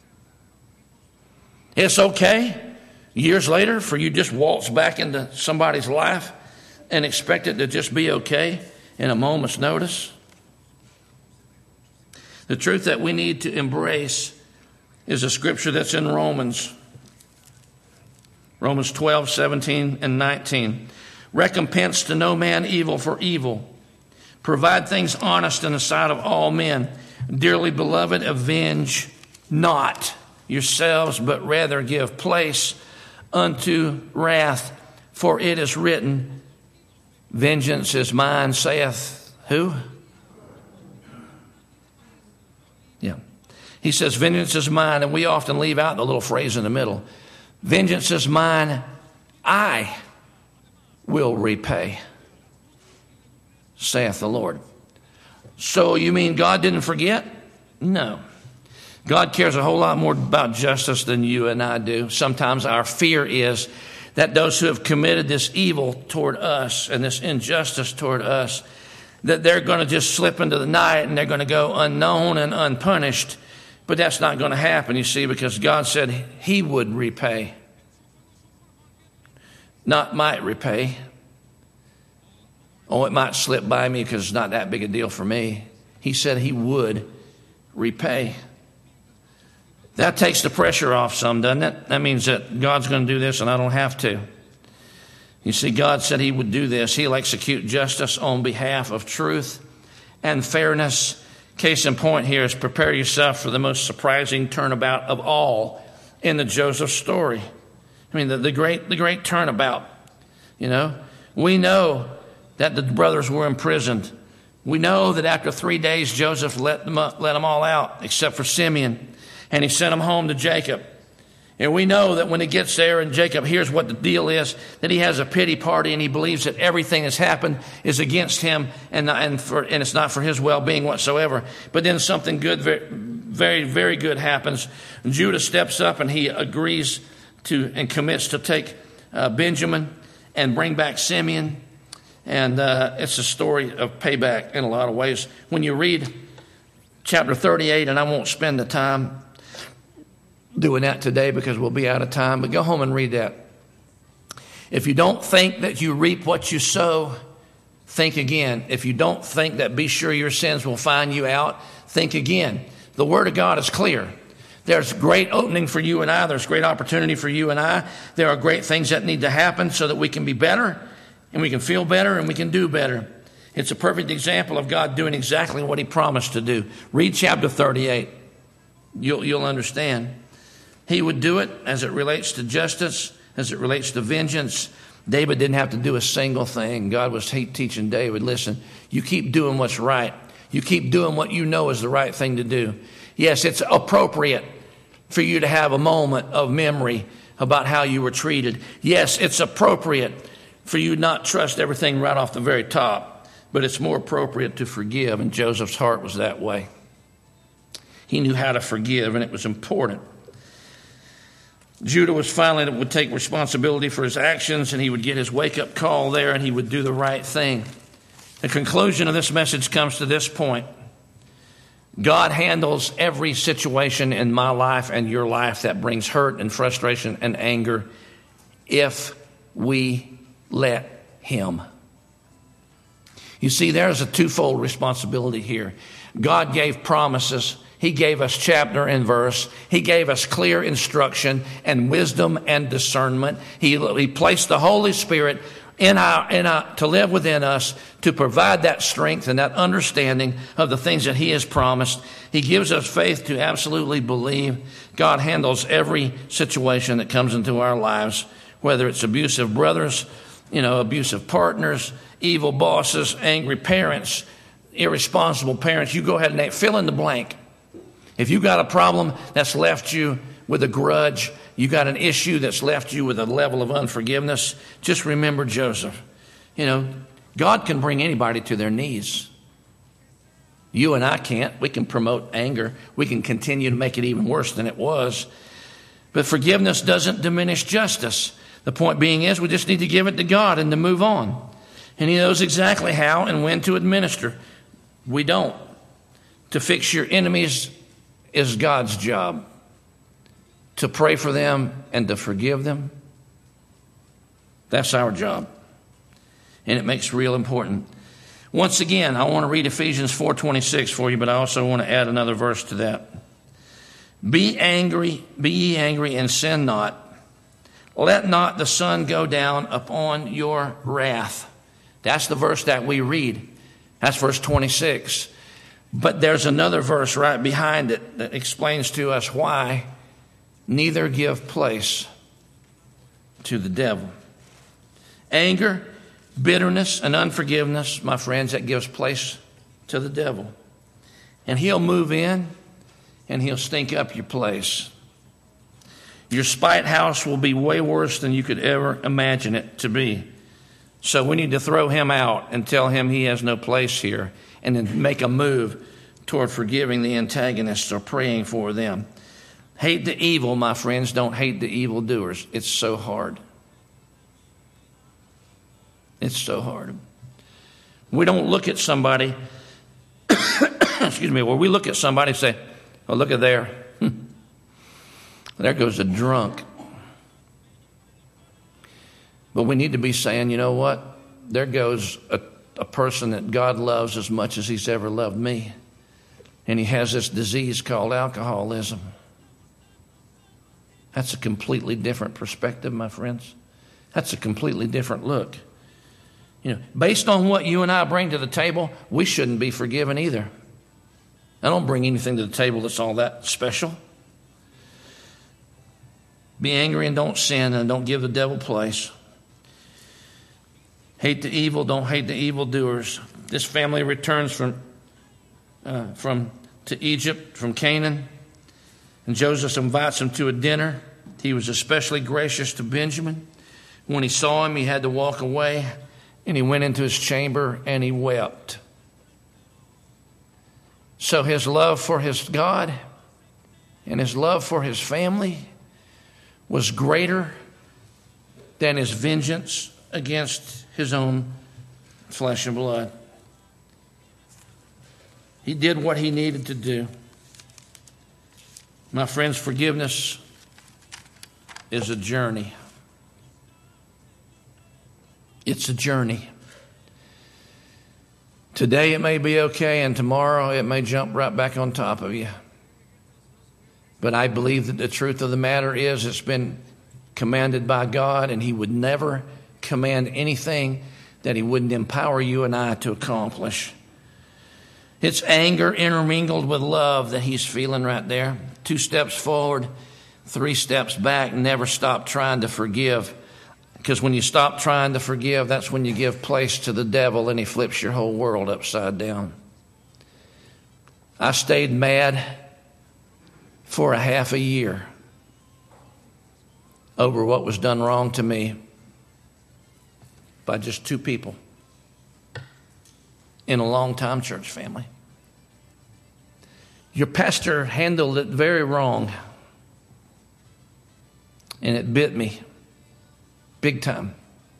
It's okay, years later, for you just waltz back into somebody's life and expect it to just be okay in a moment's notice. The truth that we need to embrace is a scripture that's in Romans 12, 17, and 19. Recompense to no man evil for evil. Provide things honest in the sight of all men. Dearly beloved, avenge not yourselves, but rather give place unto wrath. For it is written, vengeance is mine, saith who? Yeah. He says, vengeance is mine, and we often leave out the little phrase in the middle. Vengeance is mine, I will repay, saith the Lord. So you mean God didn't forget? No. God cares a whole lot more about justice than you and I do. Sometimes our fear is that those who have committed this evil toward us and this injustice toward us, that they're going to just slip into the night and they're going to go unknown and unpunished. But that's not going to happen, you see, because God said he would repay. Not might repay. Oh, it might slip by me because it's not that big a deal for me. He said he would repay. That takes the pressure off some, doesn't it? That means that God's going to do this and I don't have to. You see, God said he would do this. He'll execute justice on behalf of truth and fairness. Case in point here is prepare yourself for the most surprising turnabout of all in the Joseph story. I mean, the great turnabout. You know, we know that the brothers were imprisoned. We know that after 3 days, Joseph let them all out, except for Simeon, and he sent them home to Jacob. And we know that when he gets there and Jacob hears what the deal is, that he has a pity party and he believes that everything that's happened is against him and it's not for his well-being whatsoever. But then something good, very, very good happens. Judah steps up and he agrees to and commits to take Benjamin and bring back Simeon. And it's a story of payback in a lot of ways. When you read chapter 38, and I won't spend the time doing that today because we'll be out of time, but go home and read that. If you don't think that you reap what you sow, think again. If you don't think that be sure your sins will find you out, think again. The Word of God is clear. There's great opening for you and I. There's great opportunity for you and I. There are great things that need to happen so that we can be better and we can feel better and we can do better. It's a perfect example of God doing exactly what He promised to do. Read chapter 38. You'll understand. He would do it as it relates to justice, as it relates to vengeance. David didn't have to do a single thing. God was teaching David, listen, you keep doing what's right. You keep doing what you know is the right thing to do. Yes, it's appropriate for you to have a moment of memory about how you were treated. Yes, it's appropriate for you not trust everything right off the very top, but it's more appropriate to forgive, and Joseph's heart was that way. He knew how to forgive, and it was important. Judah would take responsibility for his actions, and he would get his wake-up call there, and he would do the right thing. The conclusion of this message comes to this point. God handles every situation in my life and your life that brings hurt and frustration and anger if we let Him. You see, there's a twofold responsibility here. God gave promises. He gave us chapter and verse. He gave us clear instruction and wisdom and discernment. He placed the Holy Spirit to live within us to provide that strength and that understanding of the things that He has promised. He gives us faith to absolutely believe. God handles every situation that comes into our lives, whether it's abusive brothers, abusive partners, evil bosses, angry parents, irresponsible parents. You go ahead and fill in the blank. If you got a problem that's left you with a grudge, you got an issue that's left you with a level of unforgiveness, just remember Joseph. God can bring anybody to their knees. You and I can't. We can promote anger. We can continue to make it even worse than it was. But forgiveness doesn't diminish justice. The point being is we just need to give it to God and to move on. And He knows exactly how and when to administer. We don't. To fix your enemies is God's job. To pray for them and to forgive them, that's our job. And it makes it real important. Once again, I want to read Ephesians 4:26 for you, but I also want to add another verse to that. Be ye angry, and sin not. Let not the sun go down upon your wrath. That's the verse that we read. That's verse 26. But there's another verse right behind it that explains to us why. Neither give place to the devil. Anger, bitterness, and unforgiveness, my friends, that gives place to the devil. And he'll move in and he'll stink up your place. Your spite house will be way worse than you could ever imagine it to be. So we need to throw him out and tell him he has no place here, and then make a move toward forgiving the antagonists or praying for them. Hate the evil, my friends. Don't hate the evildoers. It's so hard. It's so hard. We don't look at somebody, where we look at somebody and say, oh, look at there. There goes a drunk. But we need to be saying, you know what? There goes a person that God loves as much as He's ever loved me. And he has this disease called alcoholism. That's a completely different perspective, my friends. That's a completely different look. Based on what you and I bring to the table, we shouldn't be forgiven either. I don't bring anything to the table that's all that special. Be angry and don't sin, and don't give the devil place. Hate the evil, don't hate the evildoers. This family returns to Egypt from Canaan, and Joseph invites him to a dinner. He was especially gracious to Benjamin. When he saw him, he had to walk away, and he went into his chamber and he wept. So his love for his God and his love for his family was greater than his vengeance against his own flesh and blood. He did what he needed to do. My friends, forgiveness is a journey. It's a journey. Today it may be okay, and tomorrow it may jump right back on top of you. But I believe that the truth of the matter is it's been commanded by God, and he would never command anything that he wouldn't empower you and I to accomplish. It's anger intermingled with love that he's feeling right there. 2 steps forward, 3 steps back. Never stop trying to forgive. Because when you stop trying to forgive, that's when you give place to the devil, and he flips your whole world upside down. I stayed mad for a half a year over what was done wrong to me by just 2 people in a long-time church family. Your pastor handled it very wrong, and it bit me big time.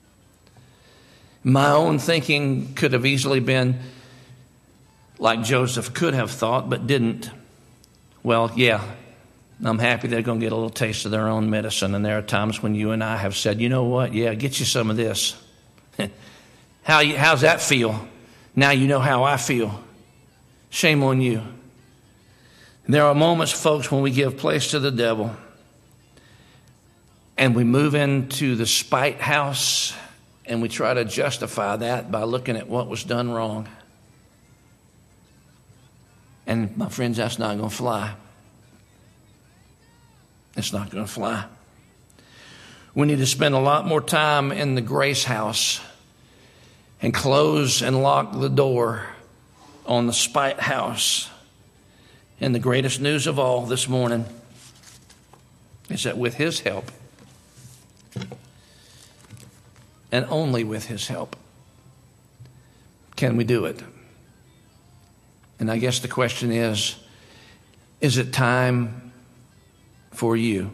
My own thinking could have easily been like Joseph could have thought, but didn't. Well, yeah, I'm happy they're going to get a little taste of their own medicine, and there are times when you and I have said, you know what, yeah, get you some of this. How's that feel? Now you know how I feel. Shame on you. There are moments, folks, when we give place to the devil and we move into the spite house and we try to justify that by looking at what was done wrong. And my friends, that's not going to fly. It's not going to fly. We need to spend a lot more time in the grace house and close and lock the door on the spite house. And the greatest news of all this morning is that with his help, and only with his help, can we do it? And I guess the question is it time for you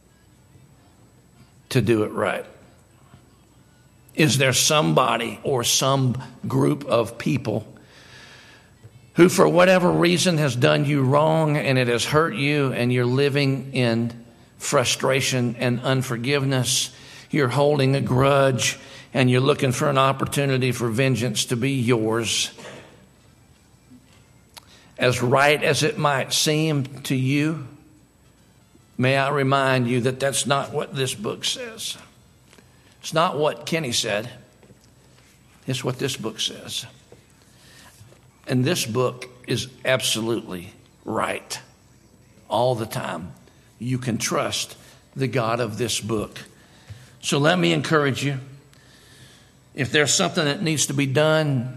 to do it right? Is there somebody or some group of people who for whatever reason has done you wrong and it has hurt you and you're living in frustration and unforgiveness? You're holding a grudge and you're looking for an opportunity for vengeance to be yours. As right as it might seem to you, may I remind you that that's not what this book says. It's not what Kenny said. It's what this book says. And this book is absolutely right all the time. You can trust the God of this book. So let me encourage you. If there's something that needs to be done,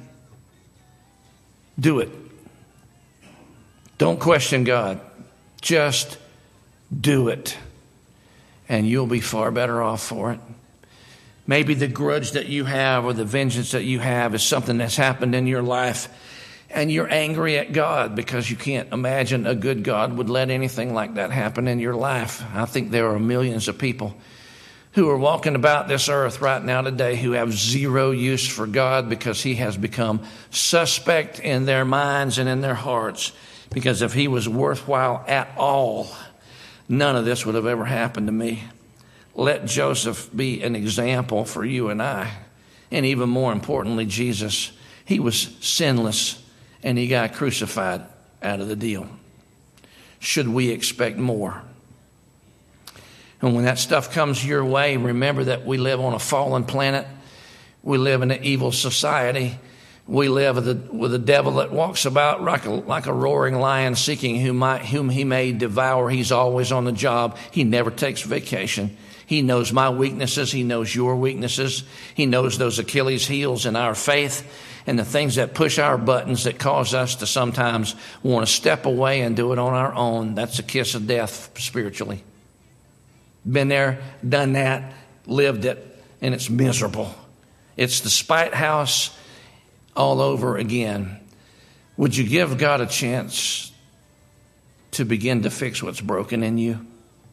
do it. Don't question God. Just do it. And you'll be far better off for it. Maybe the grudge that you have or the vengeance that you have is something that's happened in your life, and you're angry at God because you can't imagine a good God would let anything like that happen in your life. I think there are millions of people who are walking about this earth right now today who have zero use for God because he has become suspect in their minds and in their hearts. Because if he was worthwhile at all, none of this would have ever happened to me. Let Joseph be an example for you and I. And even more importantly, Jesus. He was sinless and he got crucified out of the deal. Should we expect more? And when that stuff comes your way, remember that we live on a fallen planet We live in an evil society. We live with a devil that walks about like a roaring lion, seeking whom he may devour. He's always on the job. He never takes vacation. He knows my weaknesses. He knows your weaknesses. He knows those Achilles heels in our faith and the things that push our buttons that cause us to sometimes want to step away and do it on our own. That's a kiss of death spiritually. Been there, done that, lived it, and it's miserable. It's the spite house all over again. Would you give God a chance to begin to fix what's broken in you?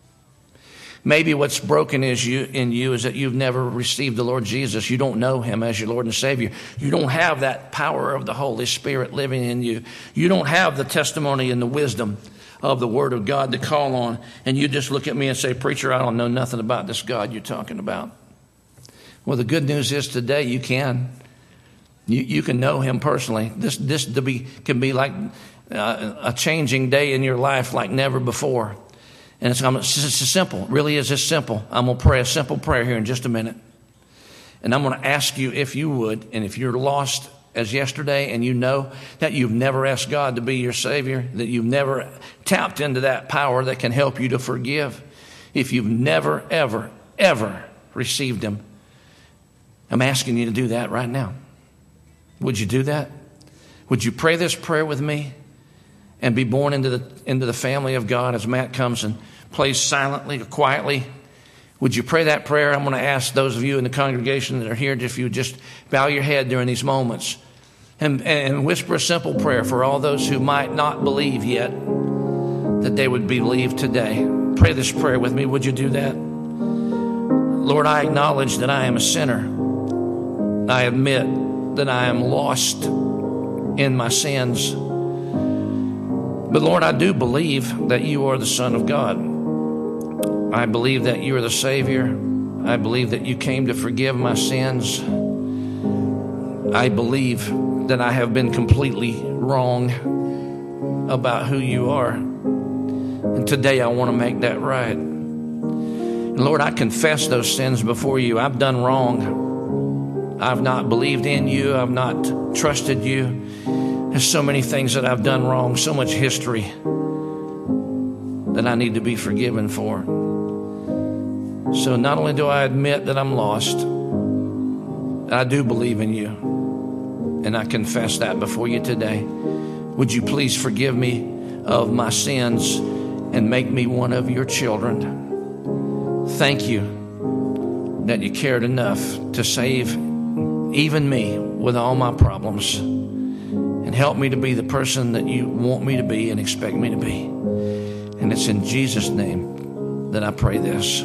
Maybe what's broken in you is that you've never received the Lord Jesus. You don't know him as your Lord and Savior. You don't have that power of the Holy Spirit living in you. You don't have the testimony and the wisdom of the Word of God to call on. And you just look at me and say, "Preacher, I don't know nothing about this God you're talking about." Well, the good news is today you can. You can know him personally. This can be like a changing day in your life like never before. And it's simple. It really is this simple. I'm going to pray a simple prayer here in just a minute. And I'm going to ask you if you would, and if you're lost as yesterday and you know that you've never asked God to be your Savior, that you've never tapped into that power that can help you to forgive, if you've never, ever, ever received him, I'm asking you to do that right now. Would you do that? Would you pray this prayer with me and be born into the family of God as Matt comes and plays silently or quietly? Would you pray that prayer? I'm going to ask those of you in the congregation that are here, if you would just bow your head during these moments and whisper a simple prayer for all those who might not believe yet, that they would believe today. Pray this prayer with me. Would you do that? Lord, I acknowledge that I am a sinner. I admit that I am lost in my sins. But Lord, I do believe that you are the Son of God. I believe that you are the Savior. I believe that you came to forgive my sins. I believe that I have been completely wrong about who you are. And today I want to make that right. And Lord, I confess those sins before you. I've done wrong. I've not believed in you. I've not trusted you. There's so many things that I've done wrong, so much history that I need to be forgiven for. So not only do I admit that I'm lost, I do believe in you. And I confess that before you today. Would you please forgive me of my sins and make me one of your children? Thank you that you cared enough to save even me with all my problems. And help me to be the person that you want me to be and expect me to be. And it's in Jesus' name that I pray this.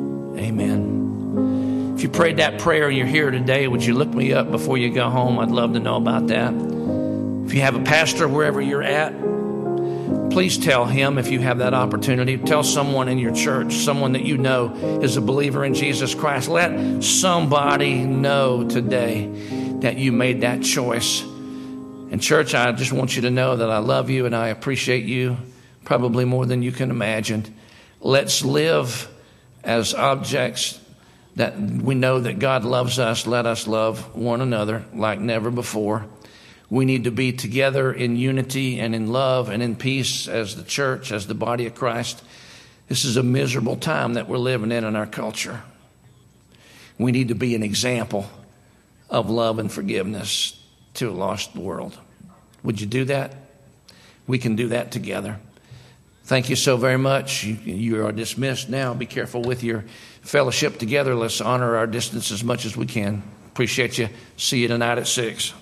Amen. If you prayed that prayer and you're here today, would you look me up before you go home? I'd love to know about that. If you have a pastor wherever you're at, please tell him if you have that opportunity. Tell someone in your church, someone that you know is a believer in Jesus Christ. Let somebody know today that you made that choice. And church, I just want you to know that I love you and I appreciate you probably more than you can imagine. Let's live as objects that we know that God loves us. Let us love one another like never before. We need to be together in unity and in love and in peace as the church, as the body of Christ. This is a miserable time that we're living in our culture. We need to be an example of love and forgiveness to a lost world. Would you do that? We can do that together. Thank you so very much. You are dismissed now. Be careful with your fellowship together. Let's honor our distance as much as we can. Appreciate you. See you tonight at 6.